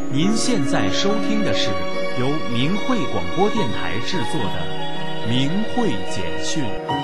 您现在收听的是由明慧广播电台制作的《明慧简讯》。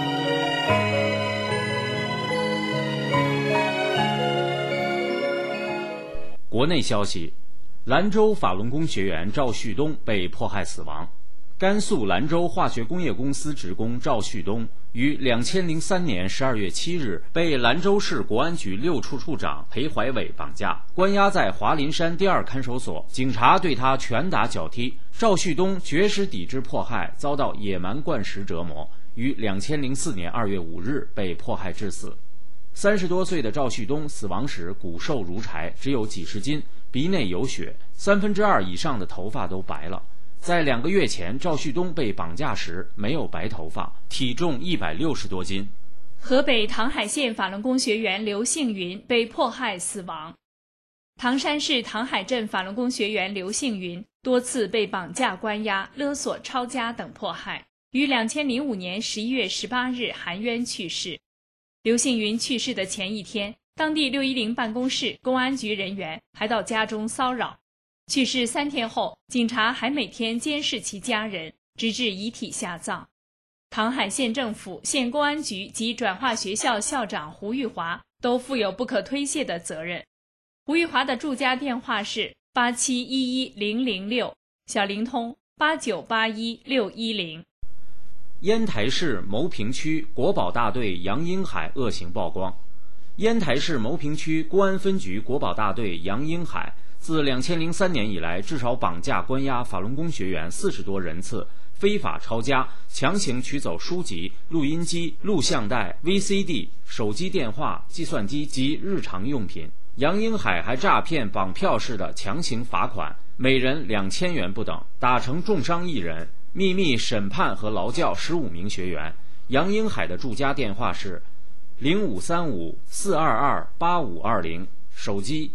国内消息，兰州法轮功学员赵旭东被迫害死亡。甘肃兰州化学工业公司职工赵旭东于2003年12月7日被兰州市国安局6处处长裴怀伟绑架，关押在华林山第2看守所。警察对他拳打脚踢，赵旭东绝食抵制迫害，遭到野蛮灌食折磨，于2004年2月5日被迫害致死。30多岁的赵旭东死亡时骨瘦如柴，只有几十斤，鼻内有血，2/3以上的头发都白了。在2个月前，赵旭东被绑架时没有白头发，体重160多斤。 河北唐海县法轮功学员刘幸云被迫害死亡。唐山市唐海镇法轮功学员刘幸云多次被绑架、关押、勒索、抄家等迫害，于2005年11月18日含冤去世。刘幸云去世的前一天，当地610办公室、公安局人员还到家中骚扰。去世3天后，警察还每天监视其家人，直至遗体下葬。唐海县政府、县公安局及转化学校校长胡玉华都负有不可推卸的责任。胡玉华的住家电话是87110006，小灵通89816110。 烟台市牟平区国保大队杨英海恶行曝光。烟台市牟平区公安分局国保大队杨英海自2003年以来，至少绑架、关押法轮功学员40多人次，非法抄家，强行取走书籍、录音机、录像带、VCD、手机电话、计算机及日常用品。杨英海还诈骗绑票式的强行罚款，每人2000元不等，打成重伤1人，秘密审判和劳教15名学员。杨英海的住家电话是0535-422-8520，手机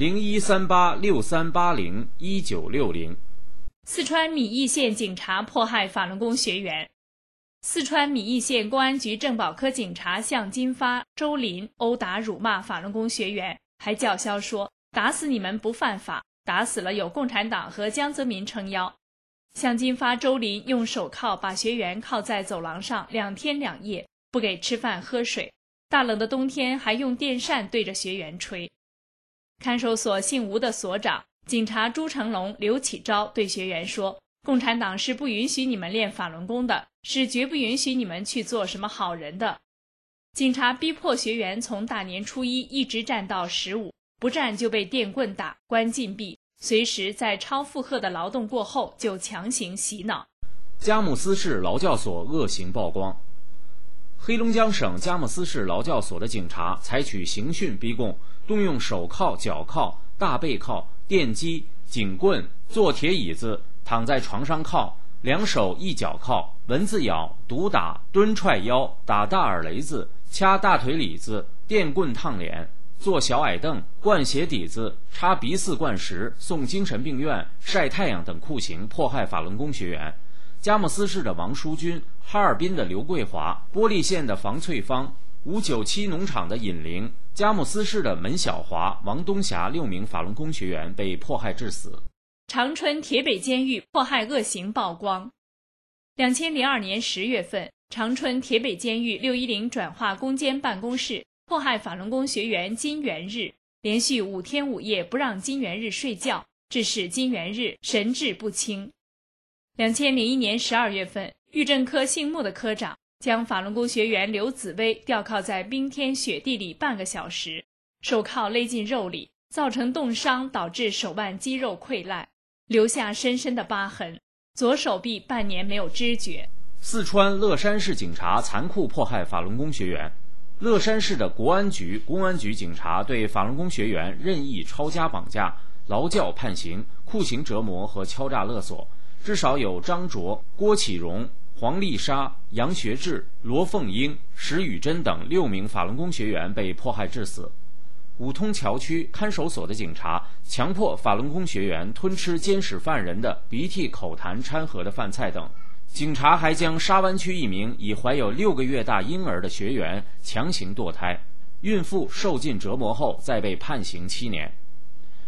013863801960。 四川米易县警察迫害法轮功学员。四川米易县公安局政保科警察向金发、周林殴打辱骂法轮功学员，还叫嚣说打死你们不犯法，打死了有共产党和江泽民撑腰。向金发、周林用手铐把学员铐在走廊上2天2夜，不给吃饭喝水，大冷的冬天还用电扇对着学员吹。看守所姓吴的所长警察朱成龙、刘启昭对学员说，共产党是不允许你们练法轮功的，是绝不允许你们去做什么好人的。警察逼迫学员从大年初一一直站到15，不站就被电棍打、关禁闭，随时在超负荷的劳动过后就强行洗脑。 佳木斯市劳教所恶行曝光。黑龙江省佳木斯市劳教所的警察采取刑讯逼供，动用手铐、脚铐、大背铐、电击、警棍、坐铁椅子、躺在床上铐、2手1脚铐、蚊子咬、毒打、蹲踹腰、打大耳雷子、掐大腿里子、电棍烫脸、坐小矮凳、灌鞋底子、插鼻饲灌食、送精神病院、晒太阳等酷刑迫害法轮功学员。佳木斯市的王淑军、哈尔滨的刘桂华、玻璃县的房翠芳、597农场的尹玲、佳木斯市的门小华、王东霞6名法轮功学员被迫害致死。 长春铁北监狱迫害恶行曝光。2002年10月份，长春铁北监狱610转化攻坚办公室迫害法轮功学员金元日，连续5天5夜不让金元日睡觉，致使金元日神志不清。2001年12月份，狱政科姓穆的科长将法轮功学员刘紫薇吊铐在冰天雪地里半个小时，手铐勒进肉里，造成冻伤，导致手腕肌肉溃烂，留下深深的疤痕，左手臂半年没有知觉。 四川乐山市警察残酷迫害法轮功学员。乐山市的国安局、公安局警察对法轮功学员任意抄家绑架、劳教判刑、酷刑折磨和敲诈勒索，至少有张卓、郭启荣、黄丽莎、杨学志、罗凤英、石宇珍等6名法轮功学员被迫害致死。五通桥区看守所的警察强迫法轮功学员吞吃监视犯人的鼻涕、口痰掺和的饭菜等。警察还将沙湾区一名已怀有6个月大婴儿的学员强行堕胎，孕妇受尽折磨后再被判刑7年。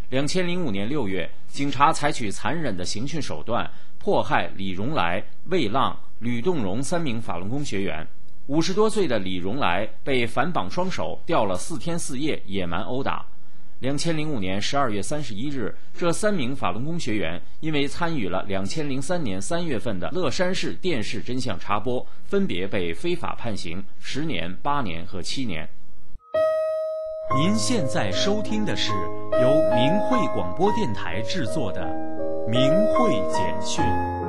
2005年6月，警察采取残忍的刑讯手段，迫害李荣来、魏浪、吕栋荣3名法轮功学员。50多岁的李荣来被反绑双手，吊了4天4夜，野蛮殴打。2005年12月31日，这3名法轮功学员因为参与了2003年3月份的乐山市电视真相插播，分别被非法判刑10年、8年和7年。 您现在收听的是由明慧广播电台制作的《明慧简讯》。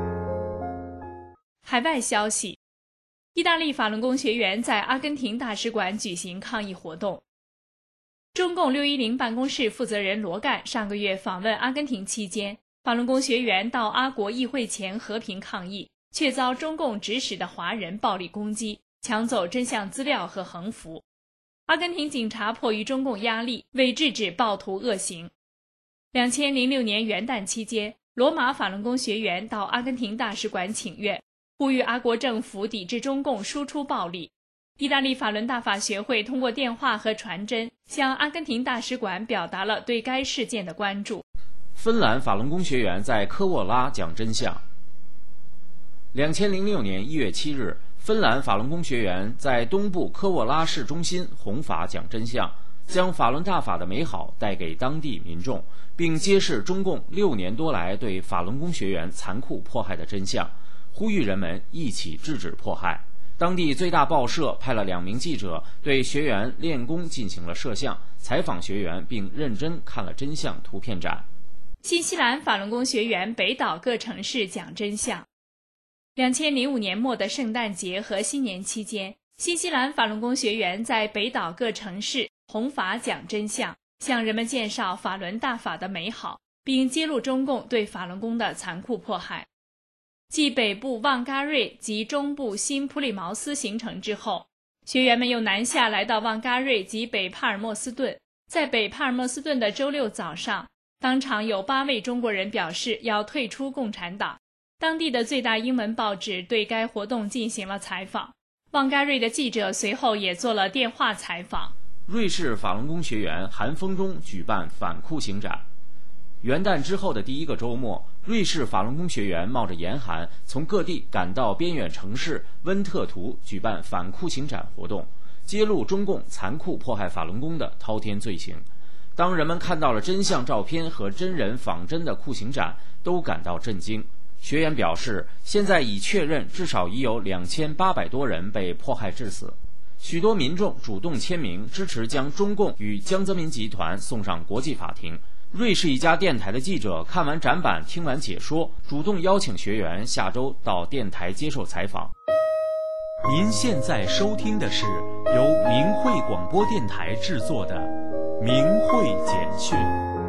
海外消息：意大利法轮功学员在阿根廷大使馆举行抗议活动。中共610办公室负责人罗干上个月访问阿根廷期间，法轮功学员到阿国议会前和平抗议，却遭中共指使的华人暴力攻击，抢走真相资料和横幅。阿根廷警察迫于中共压力，为制止暴徒恶行。2006年元旦期间，罗马法轮功学员到阿根廷大使馆请愿，呼吁阿国政府抵制中共输出暴力。意大利法轮大法学会通过电话和传真向阿根廷大使馆表达了对该事件的关注。 芬兰法轮功学员在科沃拉讲真相。2006年1月7日，芬兰法轮功学员在东部科沃拉市中心弘法讲真相，将法轮大法的美好带给当地民众，并揭示中共6年多来对法轮功学员残酷迫害的真相，呼吁人们一起制止迫害。当地最大报社派了2名记者对学员练功进行了摄像，采访学员，并认真看了真相图片展。 新西兰法轮功学员北岛各城市讲真相。2005年末的圣诞节和新年期间，新西兰法轮功学员在北岛各城市弘法讲真相，向人们介绍法轮大法的美好，并揭露中共对法轮功的残酷迫害。继北部旺嘎瑞及中部新普里茅斯行程之后，学员们又南下来到旺嘎瑞及北帕尔默斯顿。在北帕尔默斯顿的周六早上，当场有8位中国人表示要退出共产党。当地的最大英文报纸对该活动进行了采访，旺嘎瑞的记者随后也做了电话采访。 瑞士法轮功学员寒风中举办反酷刑展。元旦之后的第1个周末，瑞士法轮功学员冒着严寒，从各地赶到边远城市温特图举办反酷刑展活动，揭露中共残酷迫害法轮功的滔天罪行。当人们看到了真相照片和真人仿真的酷刑展，都感到震惊。学员表示，现在已确认至少已有2800多人被迫害致死。许多民众主动签名支持将中共与江泽民集团送上国际法庭。瑞士一家电台的记者看完展板，听完解说，主动邀请学员下周到电台接受采访。 您现在收听的是由明慧广播电台制作的《明慧简讯》。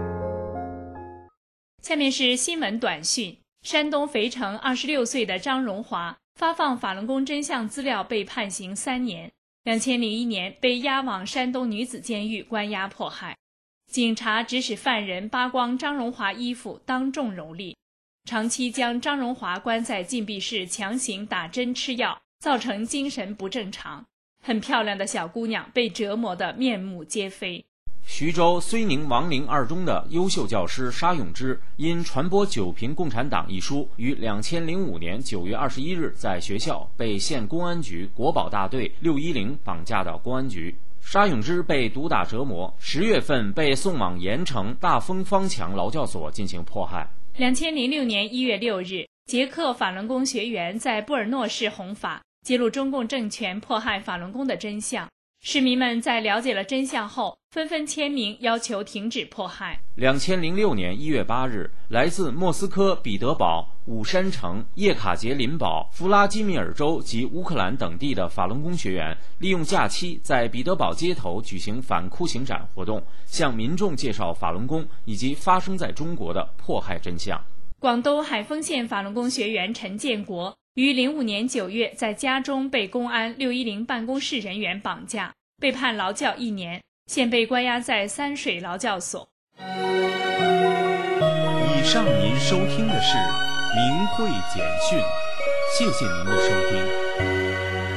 下面是新闻短讯。山东肥城26岁的张荣华发放法轮功真相资料被判刑3年，2001年被押往山东女子监狱关押迫害。警察指使犯人扒光张荣华衣服，当众蹂躏，长期将张荣华关在禁闭室强行打针吃药，造成精神不正常。很漂亮的小姑娘被折磨得面目皆非。 徐州睢宁王陵二中的优秀教师沙永之因传播《九评共产党》一书，于2005年9月21日在学校被县公安局国保大队610绑架到公安局。沙永之被毒打折磨，10月份被送往盐城大丰方强劳教所进行迫害。 2006年1月6日，捷克法轮功学员在布尔诺市弘法，揭露中共政权迫害法轮功的真相。市民们在了解了真相后，纷纷签名要求停止迫害。 2006年1月8日，来自莫斯科、彼得堡、武山城、叶卡捷琳堡、弗拉基米尔州及乌克兰等地的法轮功学员，利用假期在彼得堡街头举行反酷刑展活动，向民众介绍法轮功以及发生在中国的迫害真相。 广东海丰县法轮功学员陈建国于05年9月在家中被公安610办公室人员绑架，被判劳教1年，现被关押在三水劳教所。 以上您收听的是明慧简讯，谢谢您的收听。